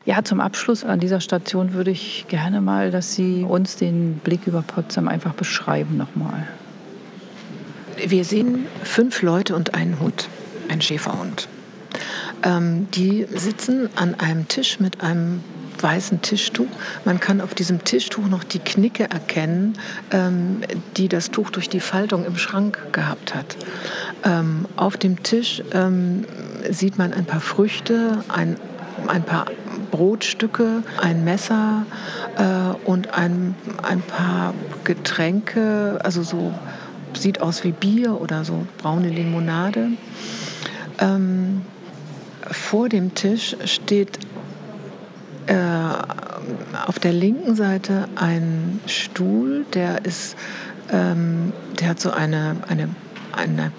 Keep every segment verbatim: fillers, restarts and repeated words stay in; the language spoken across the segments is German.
Ja, zum Abschluss an dieser Station würde ich gerne mal, dass Sie uns den Blick über Potsdam einfach beschreiben nochmal. Wir sehen fünf Leute und einen Hund, einen Schäferhund. Ähm, die sitzen an einem Tisch mit einem weißen Tischtuch. Man kann auf diesem Tischtuch noch die Knicke erkennen, ähm, die das Tuch durch die Faltung im Schrank gehabt hat. Ähm, auf dem Tisch ähm, sieht man ein paar Früchte, ein, ein paar Brotstücke, ein Messer äh, und ein, ein paar Getränke, also so sieht aus wie Bier oder so braune Limonade. Ähm, vor dem Tisch steht äh, auf der linken Seite ein Stuhl, der ist, ähm, der hat so eine, eine, eine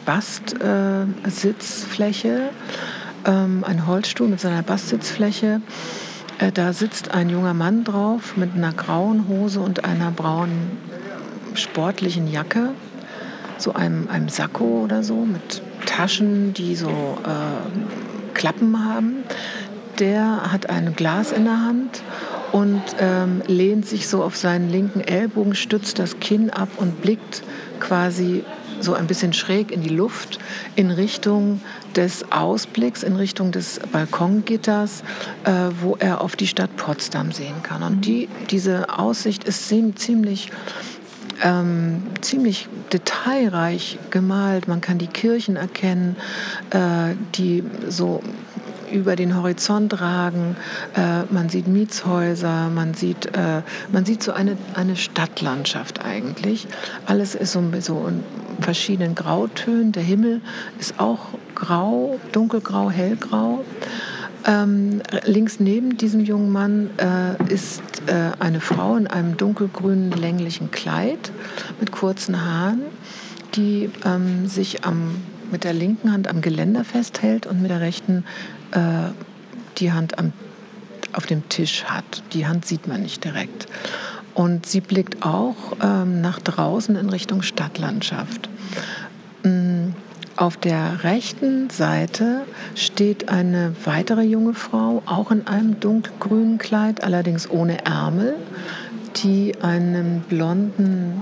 Bastsitzfläche, äh, ähm, ein Holzstuhl mit so einer Bastsitzfläche. Äh, da sitzt ein junger Mann drauf mit einer grauen Hose und einer braunen sportlichen Jacke, so einem, einem Sakko oder so, mit Taschen, die so äh, Klappen haben. Der hat ein Glas in der Hand und ähm, lehnt sich so auf seinen linken Ellbogen, stützt das Kinn ab und blickt quasi so ein bisschen schräg in die Luft, in Richtung des Ausblicks, in Richtung des Balkongitters, äh, wo er auf die Stadt Potsdam sehen kann. Und die, diese Aussicht ist ziemlich Ähm, ziemlich detailreich gemalt. Man kann die Kirchen erkennen, äh, die so über den Horizont ragen. Äh, man sieht Mietshäuser, man sieht, äh, man sieht so eine, eine Stadtlandschaft eigentlich. Alles ist so, so in verschiedenen Grautönen. Der Himmel ist auch grau, dunkelgrau, hellgrau. Ähm, links neben diesem jungen Mann äh, ist äh, eine Frau in einem dunkelgrünen länglichen Kleid mit kurzen Haaren, die ähm, sich am, mit der linken Hand am Geländer festhält und mit der rechten äh, die Hand am, auf dem Tisch hat. Die Hand sieht man nicht direkt. Und sie blickt auch ähm, nach draußen in Richtung Stadtlandschaft. Mm. Auf der rechten Seite steht eine weitere junge Frau, auch in einem dunkelgrünen Kleid, allerdings ohne Ärmel, die einen blonden,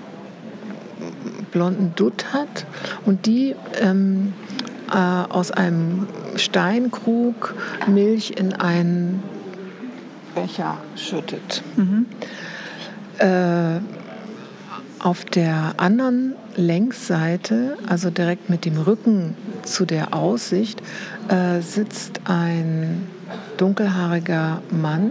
blonden Dutt hat und die ähm, äh, aus einem Steinkrug Milch in einen Becher schüttet. Mhm. Äh, Auf der anderen Längsseite, also direkt mit dem Rücken zu der Aussicht, äh, sitzt ein dunkelhaariger Mann,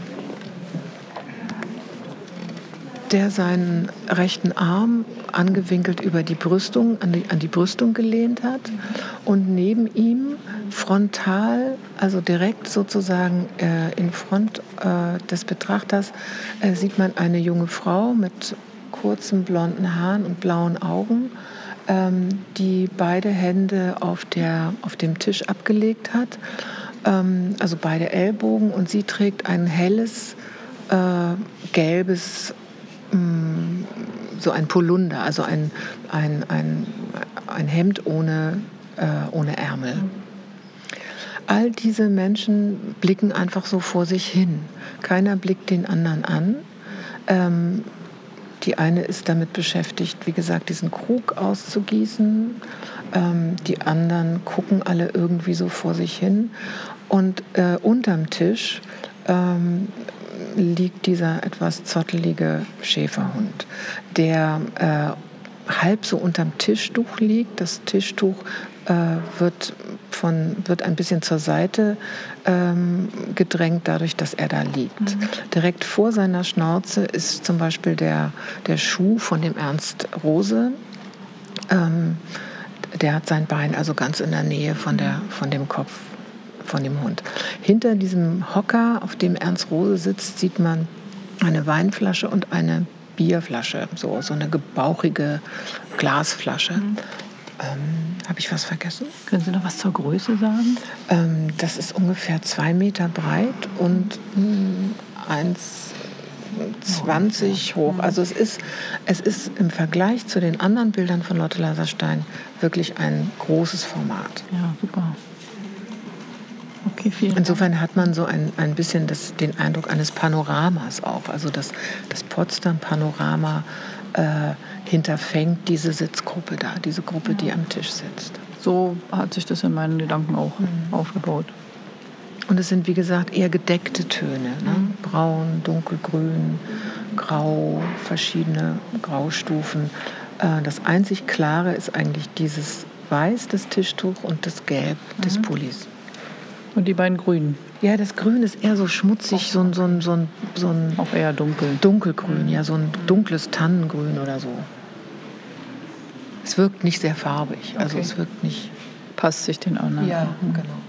der seinen rechten Arm angewinkelt über die Brüstung, an die, an die Brüstung gelehnt hat. Und neben ihm frontal, also direkt sozusagen äh, in Front äh, des Betrachters, äh, sieht man eine junge Frau mit kurzen blonden Haaren und blauen Augen, ähm, die beide Hände auf, der, auf dem Tisch abgelegt hat, ähm, also beide Ellbogen, und sie trägt ein helles, äh, gelbes, mh, so ein Polunder, also ein, ein, ein, ein Hemd ohne, äh, ohne Ärmel. All diese Menschen blicken einfach so vor sich hin. Keiner blickt den anderen an. Ähm, Die eine ist damit beschäftigt, wie gesagt, diesen Krug auszugießen. Ähm, die anderen gucken alle irgendwie so vor sich hin. Und äh, unterm Tisch ähm, liegt dieser etwas zottelige Schäferhund, der äh, halb so unterm Tischtuch liegt. Das Tischtuch äh, wird, von, wird ein bisschen zur Seite ähm, gedrängt, dadurch, dass er da liegt. Mhm. Direkt vor seiner Schnauze ist zum Beispiel der, der Schuh von dem Ernst Rose. Ähm, der hat sein Bein also ganz in der Nähe von, der, von dem Kopf von dem Hund. Hinter diesem Hocker, auf dem Ernst Rose sitzt, sieht man eine Weinflasche und eine Bierflasche, so, so eine gebauchige Glasflasche. Mhm. Ähm, Habe ich was vergessen? Können Sie noch was zur Größe sagen? Ähm, das ist ungefähr zwei Meter breit und eins zwanzig hoch. Also es ist, es ist im Vergleich zu den anderen Bildern von Lotte Laserstein wirklich ein großes Format. Ja, super. Okay, vielen Insofern Dank. hat man so ein, ein bisschen das, den Eindruck eines Panoramas auch. Also das, das Potsdam-Panorama äh, hinterfängt diese Sitzgruppe da, diese Gruppe, die am Tisch sitzt. So hat sich das in meinen Gedanken auch mhm. aufgebaut. Und es sind, wie gesagt, eher gedeckte Töne. Ne? Mhm. Braun, dunkelgrün, grau, verschiedene Graustufen. Äh, das einzig Klare ist eigentlich dieses Weiß des Tischtuch und das Gelb mhm. des Pullis. Und die beiden Grünen? Ja, das Grün ist eher so schmutzig, so ein, so ein, so ein, so ein auch eher dunkel. Dunkelgrün, ja, so ein dunkles Tannengrün oder so. Es wirkt nicht sehr farbig, also okay. es wirkt nicht... Passt sich den anderen. Ja, genau.